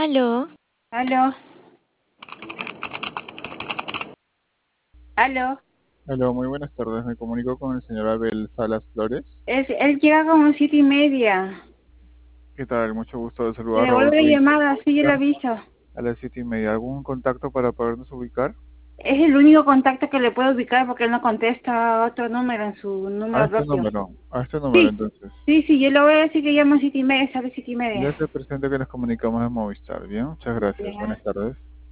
Aló, Aló, aló. aló, muy buenas tardes. Me comunico con el señor Abel Salas Flores. Él llega como 7:30. ¿Qué tal? Mucho gusto de Le saludar, devuelvo Raúl la Ruiz. llamada, sí, yo le aviso. A las 7:30. ¿Algún contacto para podernos ubicar? Es el único contacto que le puedo ubicar porque él no contesta a otro número en su A número este propio. número, a este número Sí, entonces. sí, yo le voy a decir que llamo a 7:30, sale 7:30. Ya se presenta que nos comunicamos de Movistar. Bien, muchas gracias. Ya. Buenas tardes.